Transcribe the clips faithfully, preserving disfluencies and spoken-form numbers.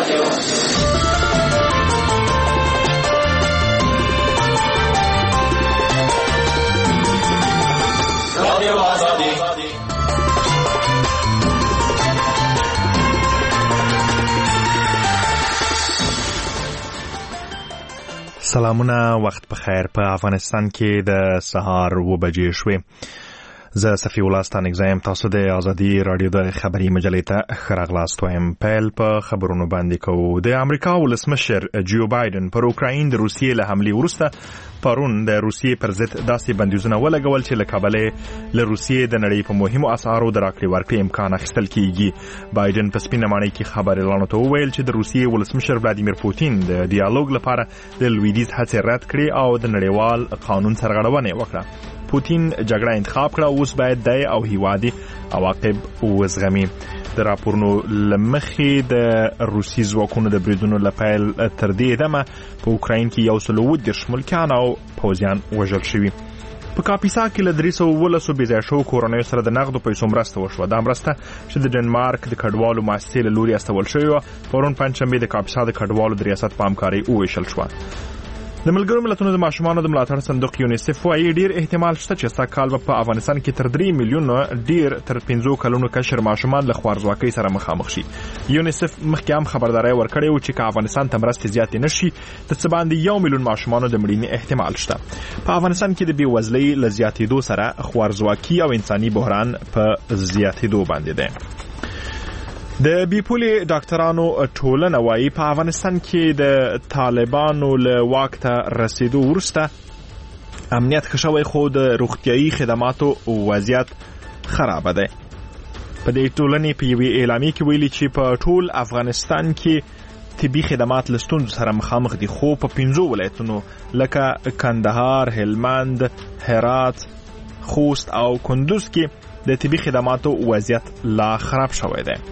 رادیو رادیو آزادی. سلامونه، وخت په خیر. په افغانستان کې د سهار و بجې شوې. زه صفی الله ستانکزایم، تاسو د آزادي رادیو د خبري مجلې ته ښه راغلاست وایم. پیل په خبرونو باندې کوو. د امریکا ولسمشر جو بایدن پر اوکراین د روسیې له حملې وروسته پرون د روسیې پر ضد داسې بندیزونه ولګول چې له کبله له روسیې د نړۍ په مهمو اسعارو د راکړې ورکړې امکان اخیستل کیږي. بایدن په سپینه ماڼۍ کې خبريالانو ته وویل چې د روسیې ولسمشر ولادیمیر پوتین د ډیالوګ لپاره د لویدیځ هڅې رد کړې او د نړیوال قانون سرغړونه وکړه. پوتین جګړه انتخاب کړه، اوس باید د او هیوادي عواقب وزغمي. د راپورونو لمخې د روسي ځواکونو د بریدونو لپاره تر دې دمه په اوکراین کې یو سل او دېرش ملکیان او پوځیان وژل شوي. په کاپیسا کې له درې سوه اوولسو بې ځایه شوو کورنیو سره د نغدو پیسو مرسته وشوه. دا مرسته چې د ډنمارک د کډوالو مؤسسې له لوري استول شوې وه، پرون پنجشنبې د کاپیسا د کډوالو د ریاست په همکارۍ وویشل شوه. د ملګرو ملتونو د ماشومانو د ملاتړ صندوق یونیسف وايي ډیر احتمال شته چې سږ کال په افغانستان کې تر درې میلیونه ډیر تر پنځه کلونو کشر ماشومان له خوارځواکۍ سره مخامخ شي. یونیسف مخکې هم خبرداري ورکړې و چې که افغانستان ته مرستې زیاتې نشي، د څه باندې یو میلیون ماشومانو د مړینې احتمال شته. په افغانستان کې د بېوزلۍ له زیاتېدو سره خوارځواکي او انساني بحران په زیاتېدو باندې دی. د بیپولي ډاکټرانو ټولنه وايي په افغانستان کې د طالبانو له واک ته رسیدو وروسته امنیت ښه شوی، خو د روغتیايي خدماتو وضعیت خراب دی. په دې ټولنې په یوې اعلامیه کې ویلي چې په ټول افغانستان کې طبي خدمات له ستونزو سره مخامخ دي، خو په پنځو ولایتونو لکه کندهار، هلمند، هرات، خوست او کندوز کې د طبي خدماتو وضعیت لا خراب شوی دی.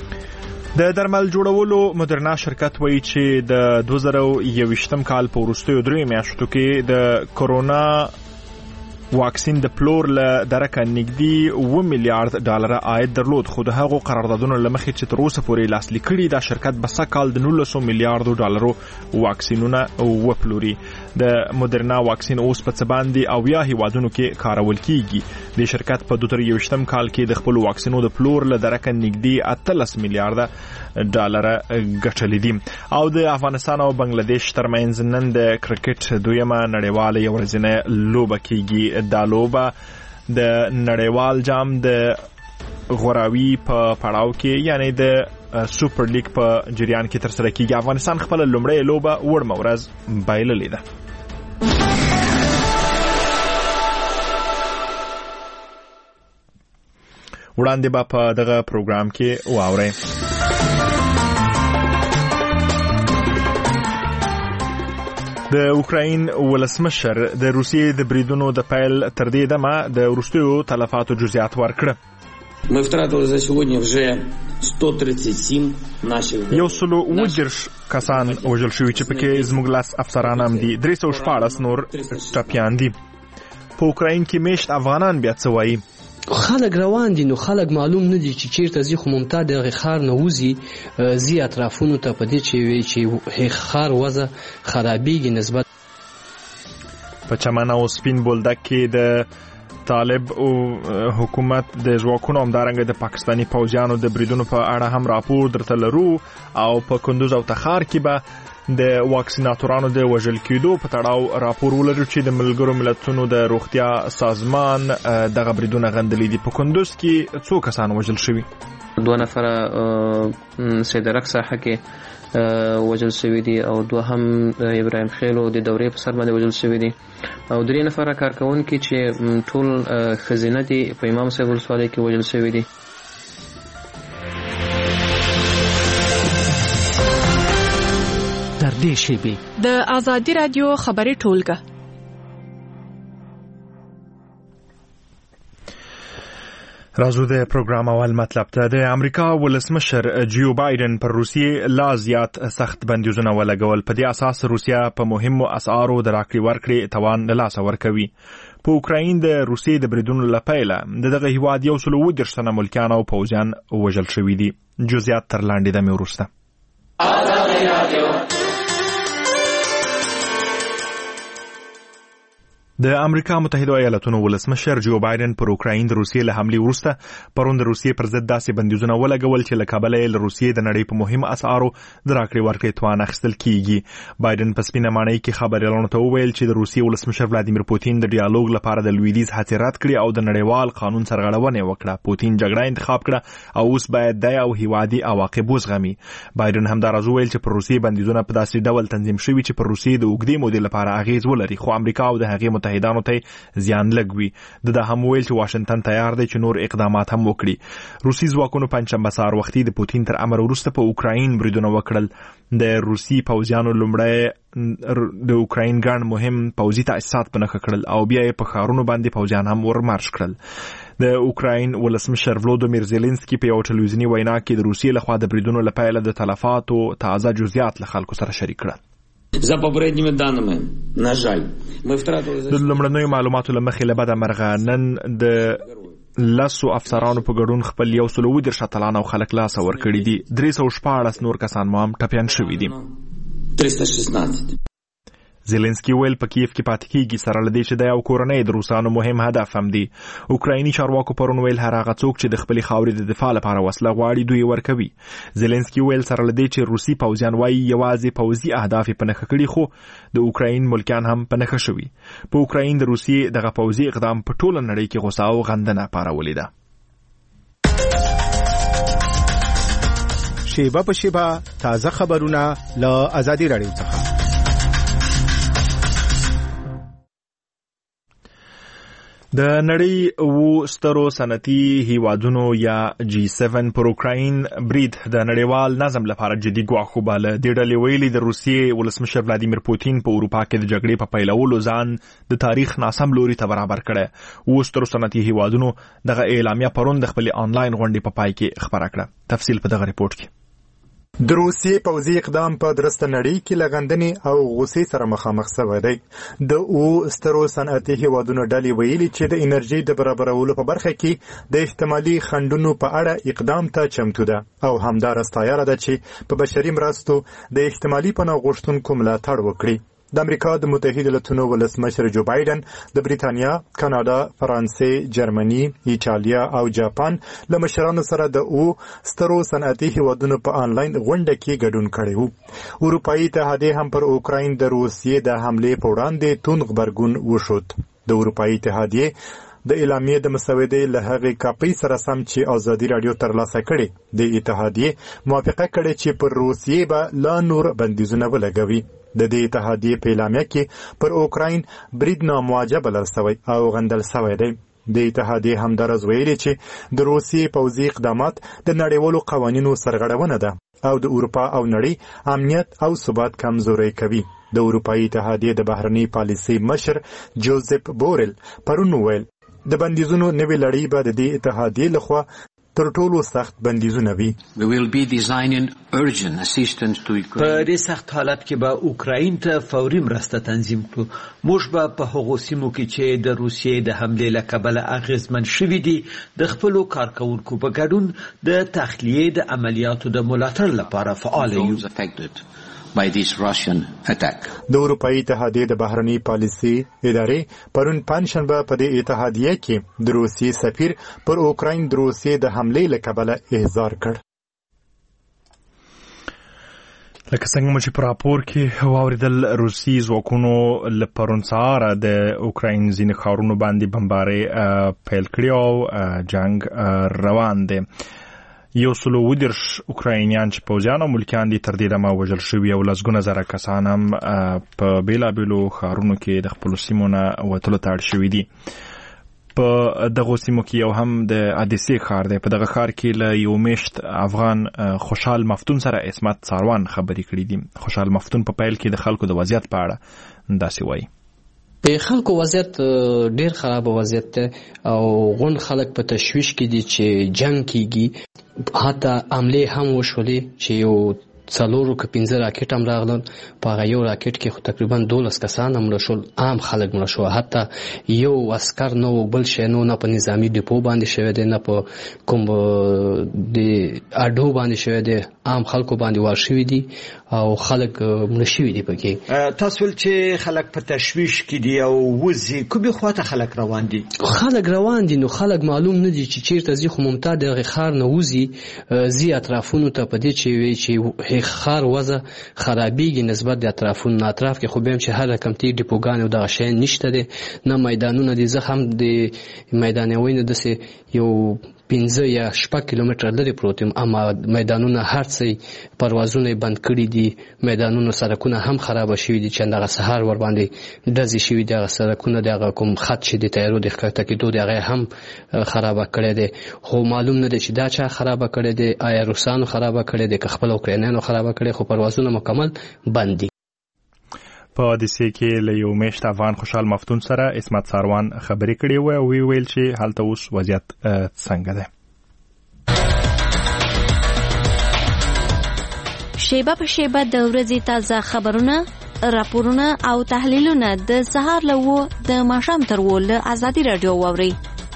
د درمل جوړولو مدرنا شرکت وایي چې د دوه زره یوویشتم کال په وروستیو دریو میاشتو کې د کرونا واکسین د پلور له درکه نږدې اوه میلیارډ ډالر عاید درلود، خو د هغو قراردادونو له مخې چې تر اوسه پورې لاسلیک کړي دا شرکت به سږ کال د نولسو میلیارډو ډالرو واکسینونه وپلوري. د مدرنا واکسین اوس په څه باندې اویا هیوادونو کې کارول کیږي. د شرکت په دوه زره یوویشتم کال کې د خپل واکسینو د پلور له درکه نږدې اتلس میلیارډ ډالر ګټلې دي. او د افغانستان او بنگلاديش ترمنځ نن د کرکټ دویمه نړیواله یو ورځنۍ لوبه کیږي. دا لوبه د نړیوال جام د غوراوي په پړاو کې یعنی د سوپر لیګ په جریان کې ترسره کیږي. افغانستان خپل لومړی لوبه وړمه ورځ بایللې ده. وړاندې به په دغه پروګرام کې واورئ. د اوکراین ولسمشر د روسیې د بریدونو د پیل تر دې دمه د وروستیو تلفاتو جزئیات ورکړه. Ми втратили за сьогодні вже сто тридцять сім наших. یو سل او دېرش کسان وژل شوي چې پکې زموږ لاس افسران هم دي. درې سوه شپاړس نور ټپیان دي. په اوکراین کې میشت افغانان بیا څه وایي؟ خلک روان دي، نو خلک معلوم نه دي چې چیرته ځي، خو ممتاز دغه ښار نه وځي ځي اطرافونو ته په دې چې وی چې ښار وضع خرابېږي نسبت. په چمن او سپین بولدک کې د طالب او حکومت د ځواکونو همدارنګه د پاکستاني پوځیانو د بریدونو په اړه هم راپور درته لرو، او په کندوز او تخار کې به د واکسیناتورانو د وژل کېدو په تړاو راپور ولرو چې د ملګرو ملتونو د روغتیا سازمان دغه بریدونه غندلي دي. په کندوز کې څو کسان وژل شوي؟ دوه نفره سیدرک ساحه کې وژل شوي دي او دوه هم ابراهیم خیلو د دورې په سر باندې وژل شوي دي او درې نفره کارکونکي چې ټول خزینه دي په امام صاحب ولسوالۍ کې وژل شوي دي. تر دې شیبې د آزادي رادیو خبري ټولګه. راځو د پروګرام اول مطلب ته. د امریکا ولسمشر جو بایدن پر روسیې لا زیات سخت بندیزونه ولګول. په دې اساس روسیا په مهمو اسعارو د راکړې ورکړې توان له لاسه ورکوي. په اوکراین د روسیې د بریدونو له پیله د دغه هیواد یو سل اووه دېرش تنه ملکیان او پوځیان وژل شوي دي. جزئیات تر لاندې دمې وروسته. آزادی رادیو. د امریکا متحده ایالاتونو ولسمشر جو بایدن پر اوکراین د روسیې له حملې وروسته پرون د روسیې پر ضد داسې بندیزونه ولګول چې له کابله یې له روسیې د نړۍ په مهم اسعارو د راکړې ورکړې توان اخیستل کیږي. بایدن په سپینه ماڼۍ کې خبریالانو ته وویل چې د روسیې ولسمشر ولادیمیر پوتین د ډیالوګ لپاره د لویدیځ هڅې رد کړې او د نړیوال قانون سرغړونه وکړه. پوتین جګړه انتخاب کړه او اوس باید د او هیوادي عواقب وزغمي. بایدن همداراز وویل چې پر روسیې بندیزونه په داسې ډول تنظیم شوي چې پر روسیې د اوږدې مودې لپاره اغیز ولري، خو امریکا او د هغې متحدانو ته زیان لګوي. د ده هم ویل چې واشنگټن تیار دی چې نور اقدامات هم وکړي. روسي ځواکونو پنځشنبه سهار وختي د پوتین تر امر وروسته په اوکراین بریدونه وکړل. د روسي پوځیانو لومړی د اوکراین ګڼ مهم پوځي تاسیسات په نښه کړل او بیا یې په ښارونو باندې پوځیان هم ورمارش کړل. د اوکراین ولسمشر ولودیمیر زيلنسکي په یو ټلویزیوني وینا کې د روسیې لخوا د بریدونو له پیله د تلفاتو تازه جزئیات له خلکو سره شریک کړل. За попередніми даними, на жаль, ми втратили... د لومړنیو معلوماتو له مخې له بده مرغه نن د لسو افسرانو په ګډون خپل یو سل اووه دېرش اتلان او خلک لاسه ورکړي دي. درې سوه شپاړس نور کسان مو هم ټپیان شوي دي. تریستا ششناست. زيلنسکي ویل په کیف کې پاتې کیږي سره لدې چې د یو کورنۍ د روسانو مهم هدف هم دی. اوکرایني چارواکو پرون ویل هر هغه څوک چې د خپلې خاورې د دفاع لپاره وسله غواړي دوی ورکوي. زيلنسکي ویل سره لدې چې روسي پوځیان وايي یوازې پوځي اهداف په نښه کړي، خو د اوکراین ملکیان هم په نښه شوي. په اوکراین د روسیې دغه پوځي اقدام په ټوله نړۍ کې غوسه او غندنه پارولې ده. شیبه په شیبه تازه خبرونه له آزادي رادیو څخه. د نړۍ اوو سترو صنعتي هیوادونو یا جی سیون پر اوکراین برید د نړیوال نظم لپاره جدي ګواښ وباله. دې ډلې ویلي د روسیې ولسمشر ولادیمیر پوتین په اروپا کې د جګړې په پیلولو ځان د تاریخ ناسم لوري ته برابر کړی. اوو سترو صنعتي هیوادونو دغه اعلامیه پرون د خپلې آنلاین غونډې په پای کې خبره کړه. تفصیل په دغه ریپورت کې. د روسیې پوځي اقدام په درسته نړۍ کې لغندنې او غوسې سره مخامخ شوی دی. د او سترو صنعتي هیوادونو ډلې ویلي چې د انرژي د برابرولو په برخه کې د احتمالي خنډونو په اړه اقدام ته چمتو ده او همدارس تیار ده چې په بشري مرستو د احتمالي پناه غوښتونکو ملاتړ وکړي. د امریکا د متحده ایالاتونو ولسمشر جو بایدن د بریتانیا، کاناډا، فرانسې، جرمني، ایټالیا او جاپان له مشرانو سره د او سترو صنعتي هیوادونو په آنلاین غونډه کې ګډون کړی وو. اروپایي اتحادیه هم پر اوکراین د روسیې د حملې په وړاندې توند غبرګون وښود. د اروپایي اتحادیه د اعلامیې د مسودې له هغې کاپۍ سره سم چې آزادي رادیو ترلاسه کړې، د اتحادیې موافقه کړې چې پر روسیې به لا نور بندیزونه ولګوي. د دې اتحادیې په اعلامیه کې پر اوکراین برید نامواجه بلل شوی او غندل شوی دی. د اتحادیې همدارز ویلي چې د روسیې پوځي اقدامات د نړیوالو قوانینو سرغړونه ده او د اروپا او نړۍ امنیت او ثبات کمزوری کوي. د اروپایي اتحادیې د بهرنۍ پالیسۍ مشر جوزف بورل پرون ویل د بندیزونو نوې لړۍ به د دې اتحادیې لخوا تر ټولو سخت بندیزونه وي. We will be designing urgent assistance to Ukraine. په دې سخت حالت کې به اوکراین ته فوري مرسته تنظیم کړو. موږ به په هغو سیمو کې چې د روسیې د حملې له کبله اغېزمن شوي دي د خپلو کارکوونکو په ګډون د تخلیې د عملیاتو د ملاتړ لپاره فعال یو. by this Russian attack. د اروپایي اتحادیې د بهرنۍ پالیسۍ ادارې پرون پنځشنبه په دې اتحادیه کې د روسیې سفیر پر اوکراین د روسیې د حملې له کبله احضار کړ. لکه څنګه چې په راپور کې واوریدل، روسي ځواکونو له پرون سهاره د اوکراین ځینې ښارونو باندې بمبارۍ پیل کړې او جنگ روان دی. یو سل اووه دېرش اوکراینیان چې پوځیان او ملکیان دي تر دې دمه وژل شوي او لسګونه زره کسان هم په بېلابېلو ښارونو کې د خپلو سیمو نه وتلو ته اړ شوي دي. په دغو سیمو کې یو هم د اودیسې ښار دی. په دغه ښار کې له یو میشت افغان خوشحال مفتون سره عصمت ساروان خبرې کړي دي. خوشحال مفتون په پیل کې د خلکو د وضعیت په اړه داسې وایي. د خلکو وضعیت ډیر خراب وضعیت ده او غون خلک په تشویش کې دي چې جنگ کیږي. حتی عمله هم وشولې چې یو څلورو که پنځه راکټ هم راغلل. په هغه یو راکټ کې خو تقریبا دولس کسان هم مړه شول، عام خلک مړه شو. حتی یو عسکر نه و، بل شی نه، نه په نظامي ډیپو باندې شوی دی، نه په کوم د اډو باندې شوی دی، عام خلکو باندې وار شوي دي او خلک مړه شوي دي پکې. تاسو ول چې خلک په تشویش کې دي او وزي کومې خواته خلک روان دي؟ خلک روان دي، نو خلک معلوم نه دي چې چیرته ځي، خو ممتاز دغه ښار نه وځي، ځي اطرافونو ته په دې چې وایي چې ښار وضع خرابېږي نسبت د اطرافونو نه. اطراف کې خو بیا هم چې هر رقم تی ډیپوګانې او دغه شیان نشته دی، نه میدانونه دي. زه هم د میدانوي نه داسې یو پنځه یا شپږ کیلومتره لرې پروت یم، اما میدانونه هر څه پروازونه یې بند کړي دي، میدانونه سړکونه هم خرابه شوي دي چې همدغه سهار ورباندې ډزې شوي دي. هغه سړکونه د هغه کوم خط چې د تیارو د ښکته کېدو د هغه هم خرابه کړی دی، خو معلوم نه دی چې دا چا خرابه کړی دی، آیا روسانو خرابه کړی دی که خپل اوکراینیانو خرابه کړی، خو پروازونه مکمل بند دي. په حادثې کې له یو میشت افغان خوشحال مفتون سره عصمت ساروان خبرې کړې وې او وی ویل چې هلته اوس وضعیت څنګه دی. شیبه په شیبه د ورځې تازه خبرونه، راپورونه او تحلیلونه د سهار له وو د ماښام تر وو له ازادي راډیو واورئ.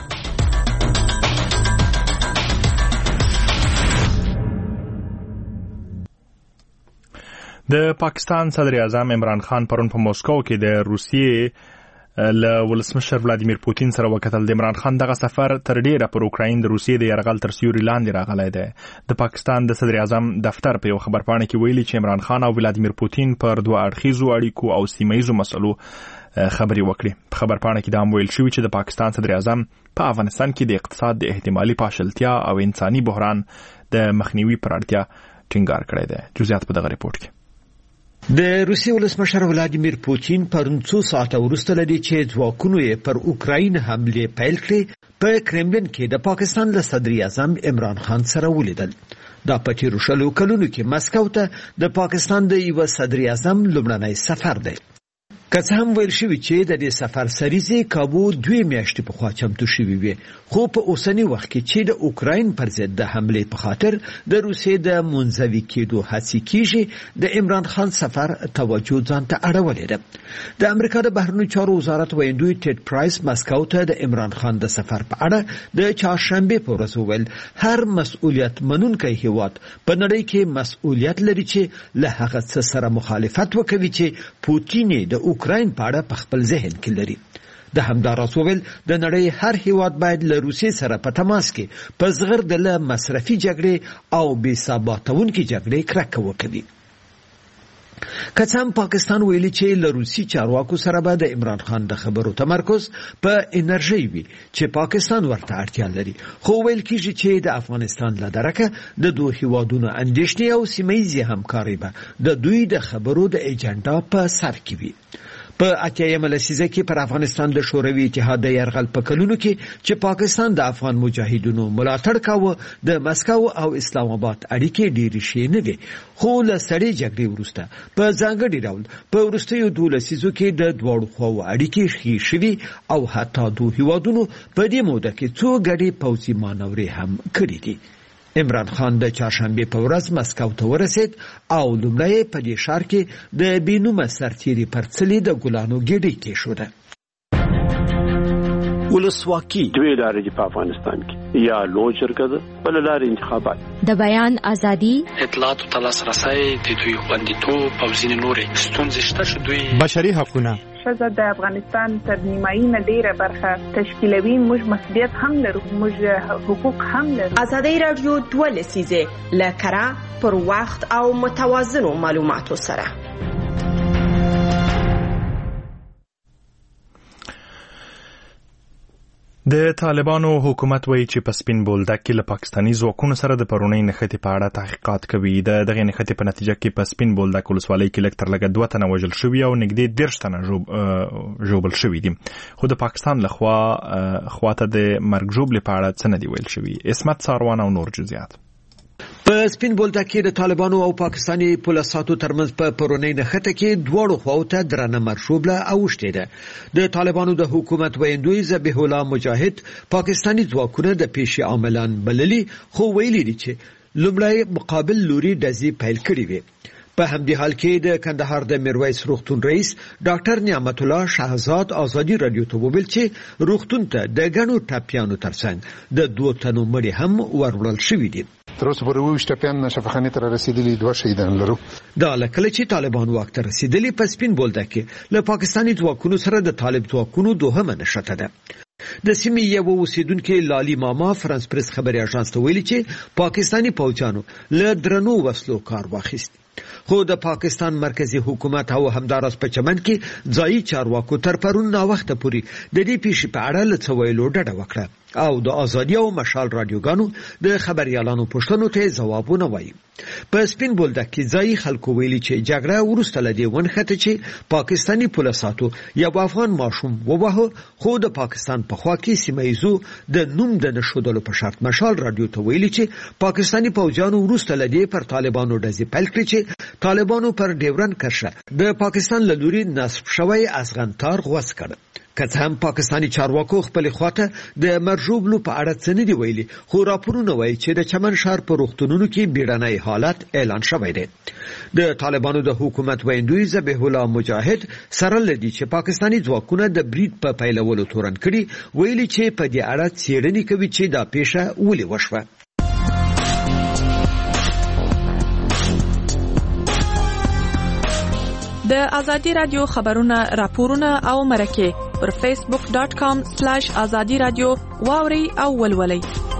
د پاکستان صدر اعظم عمران خان پرون په موسکو کې د روسیې له ولسمشر ولادیمیر پوتین سره وکتل. د عمران خان دغه سفر تر ډیره پر اوکراین د روسیې د یرغل تر سیوري لاندې راغلی دی. د پاکستان د صدر اعظم دفتر په یو خبرپاڼه کې ویلي چې عمران خان او ولادیمیر پوتین پر دوه اړخیزو اړیکو او سیمه‌ییزو مسلو خبرې وکړي. په خبرپاڼه کې دا هم ویل شوي چې د پاکستان صدر اعظم په افغانستان کې د اقتصاد د احتمالي پاشلتیا او انساني بحران د مخنیوي پر اړتیا ټینګار کړی دی. جزئیات په دغه ریپورت کې. د روسیې ولسمشر ولادیمیر پوتین پرون څو ساعته وروسته لدی چې ځواکونو یې پر اوکراین حمله پیل کړې په کرملین کې د پاکستان له صدر اعظم عمران خان سره ولیدل. دا په تیرو شلو کلونو کې مسکو ته د پاکستان د یو صدر اعظم لومړنی سفر دی. که څه هم ویل شوي چې د دې سفر سریزې کابو دوی میاشتې پخوا چمتو شوي وي، خو په اوسني وخت کې چې د اوکراین پر ضد د حملې په خاطر د روسیې د منزوي کېدو هڅې کیږي، د عمران خان سفر توجه ځان ته اړولې ده. د امریکا د بهرنیو چارو وزارت ویندوی ټیډ پرایس مسکو ته د عمران خان د سفر په اړه د چهارشنبه په ورځ وویل هر مسؤلیت منونکی هیواد په نړۍ کې مسؤلیت لري چې له هغه څه سره مخالفت وکړي چې پوتین د اوکراین په اړه په خپل ذهن کې لري. د همداراز وویل د نړۍ هر هیواد باید له روسیې سره په تماس کې په زغرد له مصرفي جګړې او بې ثباتونکې جګړې کرکه وکړي. که څه هم پاکستان ویلي چې له روسي چارواکو سره به د عمران خان د خبرو تمرکز په انرژي وي چې پاکستان ورته اړتیا لري، خو ویل کېږي چې د افغانستان له درکه د دوه هیوادونو اندېښنې او سیمه‌ییزې همکاري به د دوی د خبرو د ایجنډا په سر کې وي. په اتیایمه لسیزه کې پر افغانستان د شوروي اتحاد د یرغل په کلونو کې چې پاکستان د افغان مجاهدینو ملاتړ کاوه، د مسکو او اسلام آباد اړیکې ډېرې ښې نه وې، خو له سړې جګړې وروسته په ځانګړي ډول په وروستیو دوه لسیزو کې د دواړو خواو اړیکې ښې شوې او حتی دوه هیوادونو په دې موده کې څو ګډې پوځي مانورې هم کړې دي. عمران خان د چهارشنبه په ورځ مسکو ته ورسید او لومړی په دې ښار کې د بینومه سرتیري پرڅلې د ګلانو ګېډۍ کېښوده. ولسواکي دوی لارې دي په افغانستان کې، یا لوی جرګه ده بل لارې انتخابات، د بیان ازادي، اطلاعات او تلاسرسي، د دوی خوندیتوب او ځینې نورې ستونزې شته چې دوی بشري حقونه ښځه د افغانستان تر نیمایي نه ډیره برخه تشکیلوي. موږ مسؤلیت هم لرو، موږ حقوق هم لرو. ازادي راډیو دوه لسیزه لکره پر وخت او متوازنو معلوماتو سره. د طالبانو حکومت وایي چې په سپین بولدک کې له پاکستاني ځواکونو سره د پرونۍ نښتې په اړه تحقیقات کوي. د دغې نښتې په نتیجه کې په سپین بولدک ولسوالۍ کې لږ تر لږه دوه تنه وژل شوي او نږدې دېرش تنه ژوبل شوي دي، خو د پاکستان لخوا خواته د مرګ ژوبلې په اړه څه نه دي ویل شوي. عصمت ساروان او نور جزئیات. په سپین بولدک کې د طالبانو او پاکستاني پولیسو ترمنځ په پرونۍ نښته کې دواړو خواو ته درنه مرشوبله اوښتې ده. د طالبانو د حکومت ویندوی ذبیح الله مجاهد پاکستاني ځواکونه د پیشي عاملان بللي، خو ویلي دي چې لومړی مقابل لوري ډزې پیل کړې وې. په همدې حال کې د کندهار د میرویس روغتون رئیس ډاکټر نعمت الله شهزاد ازادي رادیو ته وویل چې روغتون ته د ګڼو ټپیانو ترڅنګ د دوه تنو مړي هم وروړل شوي دي. تر اوسه پورې اووه ټپیان شفاخانې ته رسیدلي، دوه شهیدان لرو. دا لکه چې طالبان واک ته رسیدلي په سپین بولدک کې له پاکستاني ځواکونو سره د طالب ځواکونو دوهمه نښته ده. د سیمې یو اوسیدونکو لالی ماما فرانس پریس خبري اژانس ته ویلي چې پاکستاني پوځیانو له درنو وسلو کار واخیست. خو د پاکستان مرکزی حکومت او همداراز په چمن کې ځایي چارواکو تر پرون نا وخت پورې د دې پیښې په اړه له څه ویلو ډډه وکړه او د ازادي او مشال رادیوګانو د خبريالانو پوښتنو ته ځوابونه وایي. په سپین بولدک کې ځایي خلکو ویلي چې جګړه وروسته له دې ونښته چې پاکستاني پولیسو یو افغان ماشوم ووهه، خو د پاکستان په خوا کې سیمه ییزو د نوم د نشودلو په شرط مشال رادیو ته ویلي چې پاکستاني پوځیانو وروسته له دې پر طالبانو ډزې پیل کړې چې طالبانو پر ډیورن کرښه د پاکستان له لوري نصب شوی افغانتار غوڅ کړ. که څه هم پاکستاني چارواکو خپل خواته د مرجوبلو په اړه څه نه دی ویلي، خو راپورونه وایي چې د چمن ښار په روغتونونو کې بیړنی حالت اعلان شوی دی. د طالبانو د حکومت ویندوی ذبیح الله مجاهد سره لدی چې پاکستاني ځواکونه د برید په پیلولو تورن کړي، ویلي چې په دې اړه څېړنې کوي چې دا پیښه ولې وشوه. د ازادي رادیو خبرونه، راپورونه او مرکه پر فیسبوک ډاٹ کام سلیش ازادي رادیو واوري او ولولئ.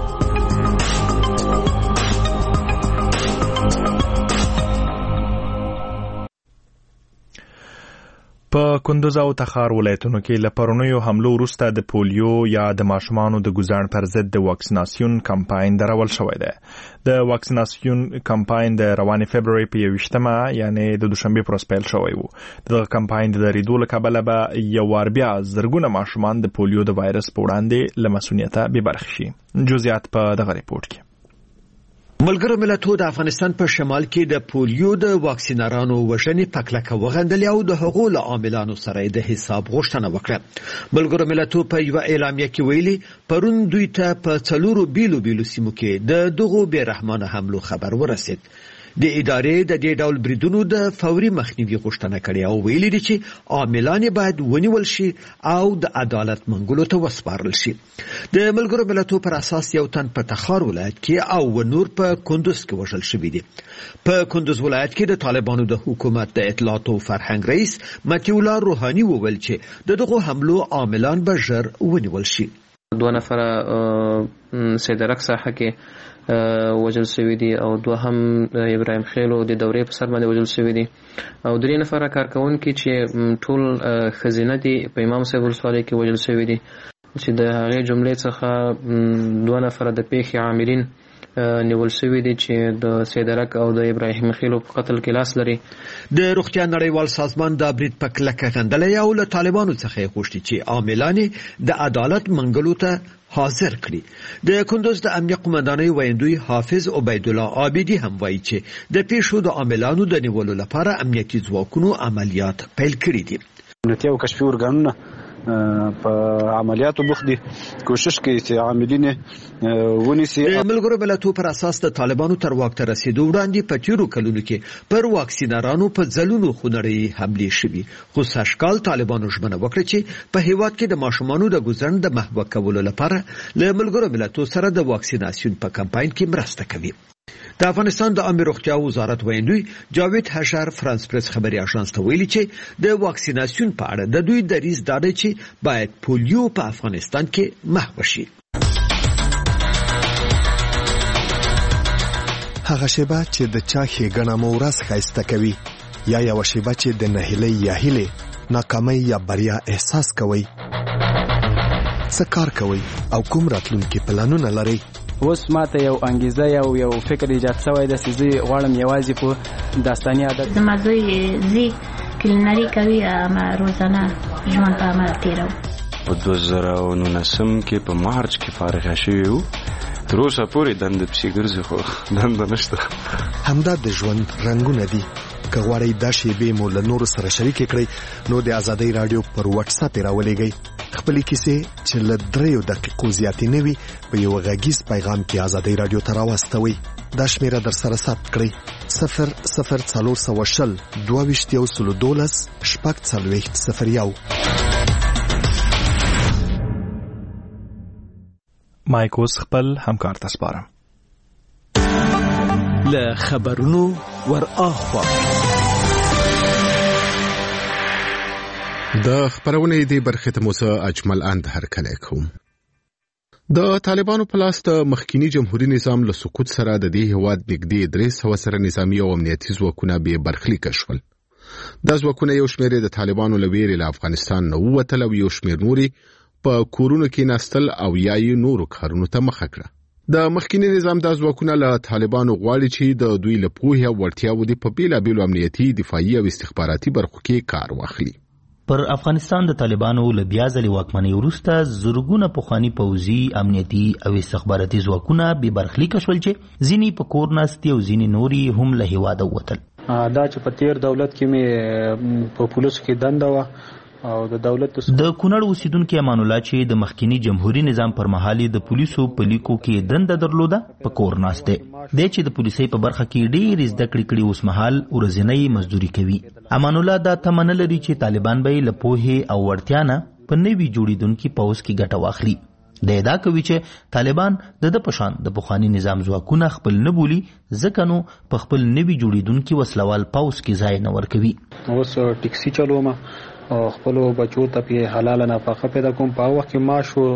په کندوز او تخار ولایتونو کې له پرونیو حملو وروسته د پولیو یا د ماشومانو د ګوزاڼ پر ضد د واکسیناسیون کمپاین درول شوی دی. د واکسیناسیون کمپاین د روانې فبروري په یوویشتمه یعنی د دوشنبه پر ورځ پیل شوی وو. د کمپاین د دریدو له کبله به یو وار بیا زرګونه ماشومان د پولیو د وایرس په وړاندې له مسؤلیته بې برخې شي. جزئیات په دغه ریپورت کې. ملګرو ملتونو د افغانستان په شمال کې د پولیو د واکسینرانو وژنې په کلکه وغندلې او د هغو له عاملانو سره د حساب غوښتنه وکړه. ملګرو ملتونو په یو اعلامیه کې ویلي پرون دوی ته په څلورو بیلو بیلو سیمو کې د دغو بې رحمانه حملو خبر ورسید. د ادارې د دې ډول بریدونو د فوري مخنیوي غوښتنه کړې او ویلي دي چې عاملان باید ونیول شي او د عدالت منګولو ته وسپارل شي. د ملګرو ملتونو پر اساس یو تن په تخار ولایت کې او نور په کندوز کې وژل شوی دی. په کندوز ولایت کې د طالبانو د حکومت د اطلاعات او فرهنګ رئیس متي الله روحاني وویل چې دغه حملو عاملان به ژر ونیول شي. دوه نفر سیدرک ساحه کې وجل شوی دي او دوه هم ابراهیم خیلو د دورې په سر باندې وجل شوی دي او درې نفر کارکونکي چې ټول خزینه دي په امام صاحب ولسوالۍ کې وجل شوی دي چې د هغه جملې څخه دوه نفر د پیښې عاملین نیول شوی دي چې د سیدرک او د ابراهیم خیلو په قتل کې لاس لري. د روغتیا نړیوال سازمان د برید په کلکه غندلې او له طالبانو څخه غوښتي چې عاملان د عدالت منګلو ته حاضر کړي. د کندوز د امنیت قومندانۍ ویندوی حافظ عبید الله عابدی هم وایي چې د پیښو د عاملانو د نیولو لپاره امنیتي ځواکونو عملیات پیل کړي دي. امنیتي او کشفي ارګانونه په عملیاتو بوخت دي، کوشش کوي چې عاملین ونیسي. د ملګرو ملتونو پر اساس د طالبانو تر واک ته رسیدو وړاندې په تیرو کلونو کې پر واکسینرانو په ځلونو خونړۍ حملې شوي، خو سږکال طالبانو ژمنه وکړه چې په هیواد کې د ماشومانو د ګوزڼ د محوه کولو لپاره له ملګرو ملتونو سره د واکسیناسیون په کمپاین کې مرسته کوي. د افغانستان د عامه روغتیا وزارت ویندوی جاوید حشر فرانس پریس خبري اژانس ته ویلي چې د واکسیناسیون په اړه د دوی دریځ دا دی چې باید پولیو په افغانستان کې محو شي. هغه شیبه چې د چا ښېګڼه مو ورځ ښایسته کوي یا یوه شیبه چې د نهیلۍ یا هیلې ناکامۍ یا بریا احساس کوئ، څه کار کوئ او کوم راتلونکي پلانونه لرئ؟ اوس ماته یو انګیزه یو یو فکر ایجاد شوی دی چې زه غواړم یوازې په داستاني عادت زما زوی زی کلینري کوي اما روزانه ژوند په عمل تېروو. په دوه زره او نولسم کې په مارچ کې فارغه شوي وو، تر اوسه پورې دنده پسې ګرځي خو دنده نشته. همدا د ژوند رنګونه دي. که غواړئ دا شیبې مو له نورو سره شریکې کړئ نو د ازادۍ راډیو پر واتس اپ یې راولېږئ. خپلې کیسې چې له دریو دقیقو زیاتې نه وي په یو غږیز پیغام کې ازادي رادیو ته راواستوئ. دا شمیره در سره ثبت کړئ: صفر صفر څلور سوه شل دوه ویشت یو سلو دولس شپږ څلوېښت صفر یو. مایک اوس خپل همکار ته سپارم. له خبرونو ور اخوا د خبرونې دی برخه ته موسی اجمل اند هرکلی کوم. د طالبانو په لاس د مخکینی جمهوریت نظام له سقوط سره د دې هواد نږدې درې سوه سره نظامی او امنیتي ځواکونه به برخلیک شول. د ځواکونو یو شمېر د طالبانو له ویرې له افغانستان نه ووتل او یو شمېر نوري په کورونو کې نستل او یا یې نورو کارونو ته مخه کړه. د مخکینی نظام د ځواکونو له طالبانو غواړي چې د دوی له پوهې او وړتیاو د په بیلابیلو امنیتي، دفاعي او استخباراتي برخو کې کار واخلي. پر افغانستان د طالبانو له بیا ځلې واکمنۍ وروسته زرګونه پخواني پوځي، امنیتي او استخباراتي ځواکونه بې برخلیک شول چې ځینې په کور ناستي او ځینې نوري هم له هېواده ووتل. دا چې په تیر دولت کې مې په پولیسو کې دنده وه او د دولت د کونړ اوسیدونکو امان الله چې د مخکینی جمهوریت نظام پر مهال د پولیسو په لیکو کې دنده درلوده په کور ناشته د چې د پولیسي په برخه کې ډېر زده کړې کړي اوس مهال ورځنی مزدوري کوي. امان الله دا تمنه لري چې طالبان به له پوهې او وړتیا نه په نوي جوړیدونکو پوځ کې ګټه واخلي. د ادعا کوي چې طالبان د د پشان د بخوانی نظام ځواکونه خپل نه بولي، ځکه نو په خپل نوي جوړیدونکو وسلوال پوځ کې ځای نه ورکوي. اوس ټیکسي چلوم او خپل بچو ته په حلاله نفقه پیدا کوم، په وخت کې معاش او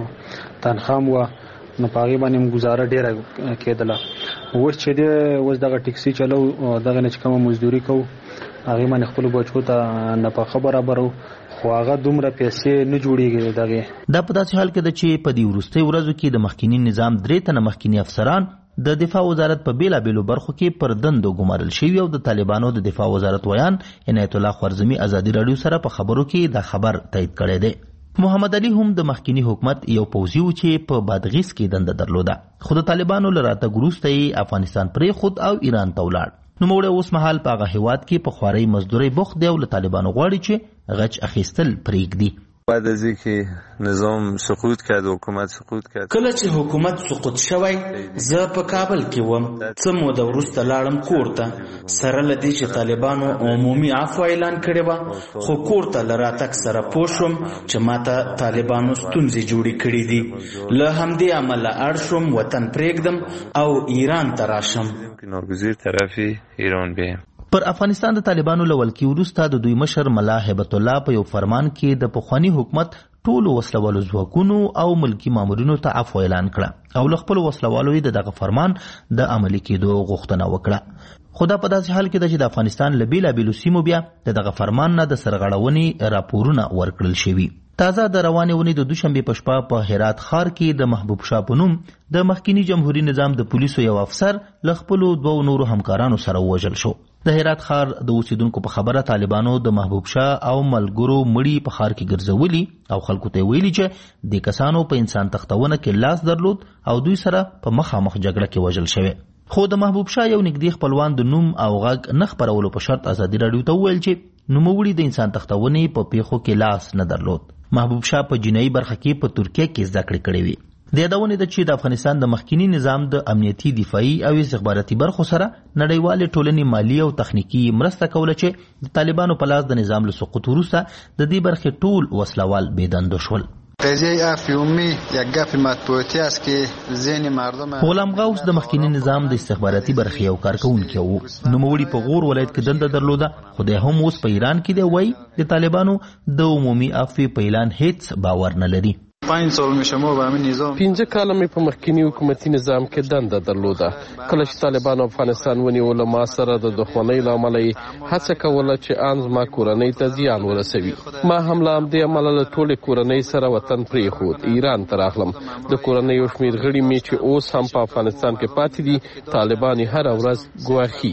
تنخواه و نو پاغي باندې گزاره ډیره کېدله. اوس چې دی اوس دغه ټیکسي چلو دغه نه کوم مزدوري کو هغه باندې خپل بچو ته نفقه برابرو، خو هغه دومره پیسې نه جوړیږي. دغه دا په داسې حال کې ده چې په دې وروستي ورځو کې د مخکینی نظام درې تنه مخکینی افسران د دفاع وزارت په بیلابیلو برخو کې پر دندو ګمارل شوي او د طالبانو د دفاع وزارت ویان عنایت الله خوارزمي ازادي رادیو سره په خبرو کې دا خبر تایید کړی دی. محمد علي هم د مخکینی حکومت یو پوځي و چې په بادغیس کې دنده درلوده، خو د طالبانو له راتګ وروسته یې افغانستان پرېښود او ایران ته ولاړ. نوموړی اوس مهال په هغه هېواد کې په خوارۍ مزدورۍ بوخت دی او له طالبانو غواړي چې غچ اخیستل پرېږدي. بعد از اینکه نظام سقوط کرد، حکومت سقوط کرد، کله چې حکومت سقوط شوی زه په کابل کې وم. څه موده وروسته لاړم کور ته، سره له دې چې طالبانو عمومي عفو اعلان کړې وه، خو کور ته له راتګ سره پوه شوم چې ماته طالبانو ستونزې جوړې کړې دي. له همدې امله اړ شوم وطن پرېږدم او ایران ته راشم. ناگزیر طرف ایران بیم. پر افغانستان د طالبانو له ولکې وروسته د دوی مشر ملا هیبت الله په یو فرمان کې د پخواني حکومت ټولو وسلوالو ځواکونو او ملکي مامورینو ته عفو اعلان کړه او له خپلو وسلوالو یې د دغه فرمان د عملي کېدو غوښتنه وکړه. خو دا په داسې حال کې ده چې د افغانستان له بېلابېلو سیمو بیا د دغه فرمان نه د سرغړونې راپورونه ورکړل شوي. تازه د روانې اونۍ د دوشنبې په شپه په هرات ښار کې د محبوب شاه په نوم د مخکینی جمهوریت نظام د پولیسو یو افسر له خپلو دوو نورو همکارانو سره ووژل شو. د هرات ښار د اوسیدونکو په خبره طالبانو د محبوب شاه او ملګرو مړي په ښار کې ګرځولي او خلکو ته ویلي چې د کسانو په انسان تختونه کې لاس درلود او دوی سره په مخامخ جګړه کې وژل شوی. خو د محبوب شاه یو نږدې خپلوان د نوم او غږ نه خپرولو په شرط ازادي راډیو ته وویل چې نوموړي د انسان تختونې په پیښو کې لاس نه درلود. محبوب شاه په جنایي برخه کې په ترکیه کې زده کړې کړې وي. د یادونې ده چې د افغانستان د مخکینی نظام د امنیتي، دفاعي او استخباراتي برخو سره نړیوالې ټولنې مالی او تخنیکی مرسته کوله چې د طالبانو په لاس د نظام له سقوط وروسته د دې برخې ټول وسلوال بېدندو شول. قضیه افیومی یک گپ مطبوعاتی است که ذهن مردم. غلام غوث د مخکینی نظام د استخباراتي برخې یو کارکونکی و. نوموړي په غور ولایت کې دنده درلوده، خو د هم اوس په ایران کې دی. وایي د طالبانو د عمومي عفو په اعلان هیڅ باور نه لري. پنځه کاله مې په مخکینی حکومتي نظام کې دنده درلوده. کله چې طالبانو افغانستان ونیول، ما سره د دښمنۍ له امله یې هڅه کوله چې ان زما کورنۍ ته زیان ورسوي. ما هم له همدې امله له ټولې کورنۍ سره وطن پرېښود، ایران ته راغلم. د کورنۍ یو شمېر غړي مې چې اوس هم په افغانستان کې پاتې دي، طالبان یې هره ورځ ګواښي.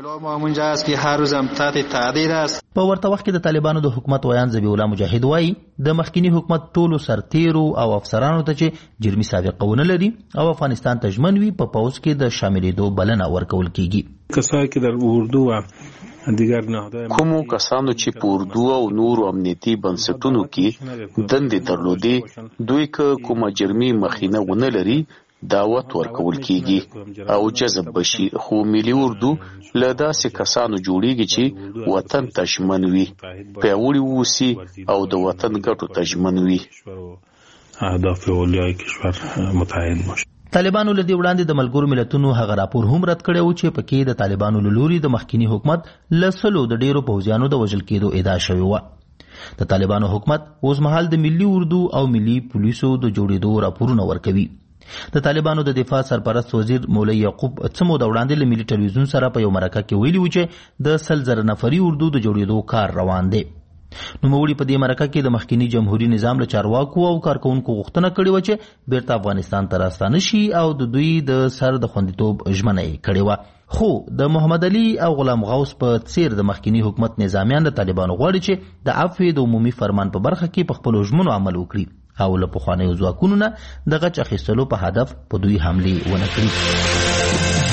په ورته وخت کې د طالبانو د حکومت ویان ذبیح الله مجاهد وایي د مخکینی حکومت ټولو سرتیرو او افسرانو ته چې جرمي سابقه ونه لري او افغانستان ته ژمن وي په پوځ کې د شاملېدو بلنه ورکول کیږي. کسایی که در اردو و کومو کسانو چې په اردو او نورو امنیتي بنسټونو کې دندې درلودې دوی که کومه جرمي مخینه ونه لري دعوت ورکول کیږي او جذب بشي خو ملي اردو له داسې کسانو جوړیږي چې وطن ته ژمن وي پیاوړي ووسي او د وطن ګټو ته ژمن وي اهداف اولیای کشور متعهد باشه. طالبانو له دې وړاندې د ملګرو ملتونو هغه راپور هم رد کړی و چې پکې د طالبانو له لوري د مخکینی حکومت له سلو د ډیرو پوځیانو د وژل کېدو ادعا شوې وه. د طالبانو حکومت اوس مهال د ملي اردو او ملي پولیسو د جوړېدو راپورونه ورکوي. د طالبانو د دفاع سرپرست وزیر مولوي یعقوب څه موده وړاندې له ملي ټلویزیون سره په یو مرکه کې ویلي و چې د سل زره نفري اردو د جوړېدو کار روان دی. نوموړي په دې مرکه کې د مخکینی جمهوریت نظام له چارواکو او کارکونکو غوښتنه کړې و چې بیرته افغانستان ته راستانه شي او د دوی د سر د خوندیتوب ژمنه یې کړې وه. خو د محمد علي او غلام غوث په څیر د مخکینی حکومت نظامیان د طالبانو غواړي چې د عفو د عمومي فرمان په برخه کې په خپلو ژمنو عمل وکړي او له پخوانیو ځواکونو نه د غچ اخیستلو په هدف په دوی حملې ونه کړي.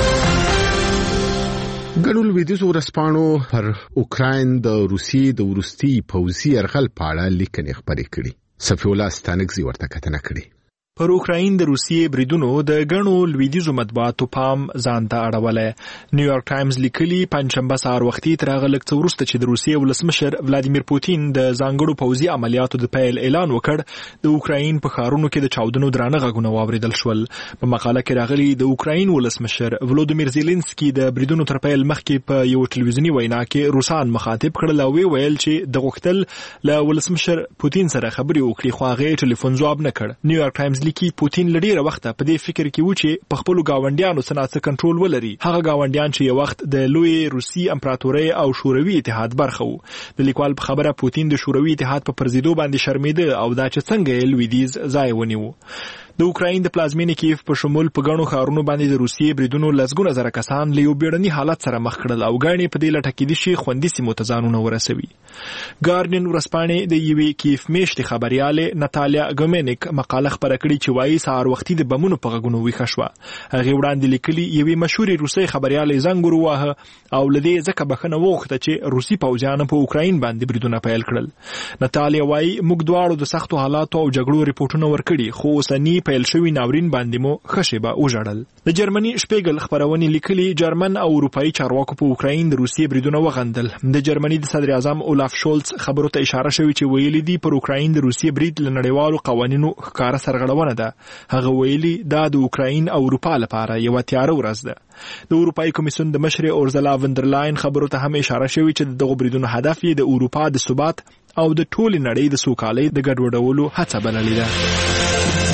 ګڼو لویدیځو ورځپاڼو پر اوکراین د روسیې د وروستي پوځي یرغل په اړه لیکنې خپرې کړي. صفی الله ستانکزي ورته کتنه کړې. پر اوکراین د روسیې بریدونو د ګڼو لویدیځو مطبوعاتو پام ځان ته اړولی. نیویارک ټایمز لیکلي پنجشنبه سهار وختي تر هغه لږ څه وروسته چې د روسیې ولسمشر ولادیمیر پوتین د ځانګړو پوځي عملیاتو د پیل اعلان وکړ د اوکراین په ښارونو کې د چاودنو درانه غږونه واورېدل شول. په مقاله کې راغلي د اوکراین ولسمشر ولودیمیر زیلنسکي د بریدونو تر پیل مخکې په یو ټلویزیوني وینا کې روسان مخاطب کړل او ویل چې د غوښتل له ولسمشر پوتین سره خبرې وکړي خو هغه ټلیفون ځواب نه کړ. نیویارک ټایمز لیکي پوتین لډیره وخت په دې فکر کې و چې په خپل گاونډیانو سره کنټرول ولري. هغه گاونډیان چې یو وخت د لوی روسي امپراتورۍ او شوروي اتحاد برخه وو. د لیکوال په خبره پوتین د شوروي اتحاد په پرزیدو باندې شرمېده او دا چې څنګه یې لویدیځ ځای ونیو. د اوکراین د پلازمینې کیف په شمول په ګڼو ښارونو باندې د روسیې بریدونو لسګونه زره کسان له یو بیړني حالت سره مخ کړل او ګڼې په دې لټه کې دي چې خوندي سیمو ته ځانونه ورسوي. ګارډین ورځپاڼې د یوې کیف میشتې خبریالې ناتالیا ګومینیک مقاله خپره کړې چې وایي سهار وختي د بمونو په غږونو ویښه شوه. هغې وړاندې لیکلي یوې مشهورې روسۍ خبریالې زنګ ور وواهه او له دې ځکه بخښنه وغوښته چې روسي پوځیانو په اوکراین باندې بریدونه پیل کړل. ناتالیا وایي موږ دواړو د سختو حالاتو او جګړو ریپورټونه ورکړي خو اوسني پیل شوي ناورین باندې مو ښه شیبه وژړل. د جرمني شپیګل خپرونې لیکلي جرمن او اروپایي چارواکو په اوکراین د روسیې بریدونه وغندل. د جرمني د صدر اعظم اولاف شولز خبرو ته اشاره شوې چې ویلي دي پر اوکراین د روسیې برید له نړیوالو قوانینو ښکاره سرغړونه ده. هغه ویلي دا د اوکراین او اروپا لپاره یوه تیاره ورځ ده. د اروپایي کمیسیون د مشرې اورزلا وندرلاین خبرو ته هم اشاره شوې چې دغه بریدونو هدف یې د اروپا د ثبات او د ټولې نړۍ د سوکالۍ د ګډوډولو هڅه بللې ده.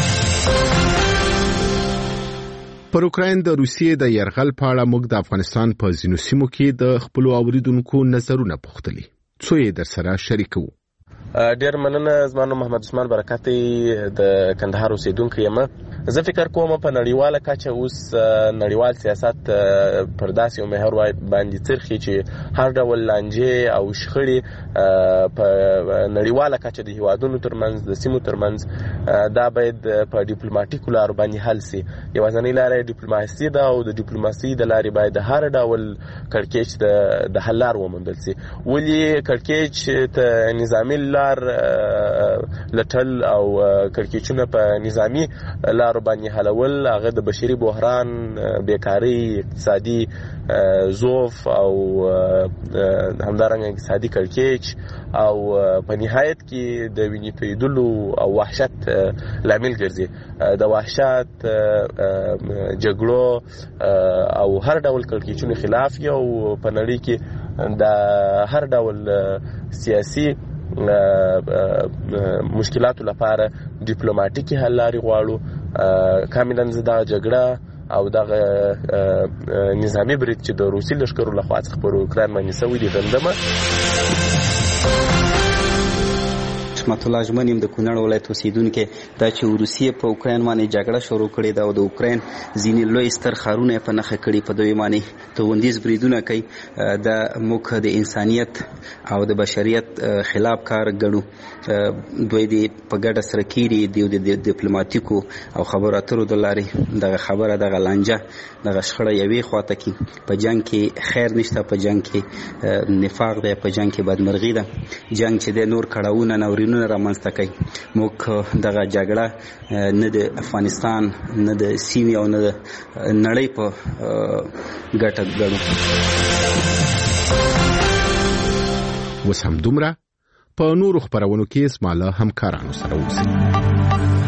پر اوکراین د روسیې د یرغل په اړه موږ د افغانستان په ځینو سیمو کې د خپل اوریدونکو نظرونه پوښتلي. څو یې در سره شریکو. ډیر مننه. زما نوم محمد عثمان برکت د کندهار اوسیدونکی یم. زه فکر کوم په نړیواله کچه اوس نړیوال سیاست پر داسې یو محور باندې څرخي چې هر ډول لانجې او شخړې په نړیواله کچه د هیوادونو ترمنځ د سیمو ترمنځ دا باید په ډیپلوماټیکو لارو باندې حل سي. یوازینۍ لاره ډیپلوماسي ده او د ډیپلوماسي د لارې باید د هر ډول کړکېچ د حل لار وموندل سي. ولې کړکېچ ته نظامي لار لټل او کړکېچونه په نظامي لارو باندې حلول هغه د بشري بحران، بیکاری، اقتصادي ضعف او همدارنګه اقتصادي کړکېچ او په نهایت کې د وینې تویدلو او وحشت لامل ګرځي. د وحشت، جګړو او هر ډول کړکېچونو خلاف یو په نړۍ کې د هر ډول سیاسي مشکلاتو لپاره ډیپلوماټیکي حل لارې غواړو. کاملا زه دا جګړه او دغه نظامی برید چې د روسي لښکرو لخوا څخه پر اوکراین باندې سوی دي دندمه. رحمت الله ژمن د کونړ ولایت اوسیدونکو دا چې روسیه په اوکراین باندې جګړه شروع کړې ده او د اوکراین ځینې لوی ستر ښارونه په نښه کړي په دوی باندې توندیز بریدونه کوي دا موږ د انسانیت او د بشریت خلاف کار ګڼو. دوی د په ګډه سره کېږي د ډیپلوماټیکو او خبرو اترو د لارې دغه خبره دغه لانجه دغه شخړه یوې خواته کې په جنګ کې خیر نشته، په جنګ کې نفاق دی، په جنګ کې بدمرغي ده. جنګ چې د نور کړاوونه ناورینونه رامنځته کوي. موږ دغه جګړه نه د افغانستان نه د سیمې او نه د نړۍ په ګټه ګڼو. اوس هم دومره، په نورو خپرونو کې زما له همکارانو سره اوسئ.